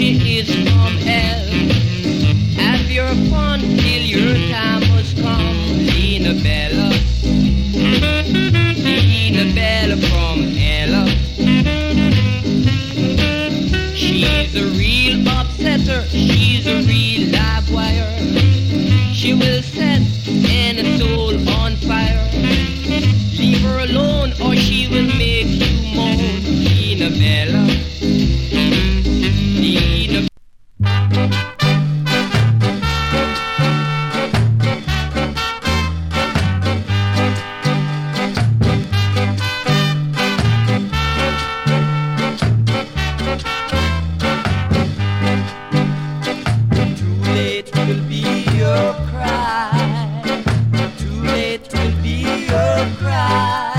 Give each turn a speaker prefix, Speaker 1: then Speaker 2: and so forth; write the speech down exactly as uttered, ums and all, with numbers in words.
Speaker 1: she is from hell. Have your fun till your time has come. Lena Bella, Lena Bella from Ella. She's a real upsetter, she's a real live wire. She will set any soul on fire. Leave her alone or she will make you moan. Lena Bella, Lena. Too late will be your cry. Too late will be your cry.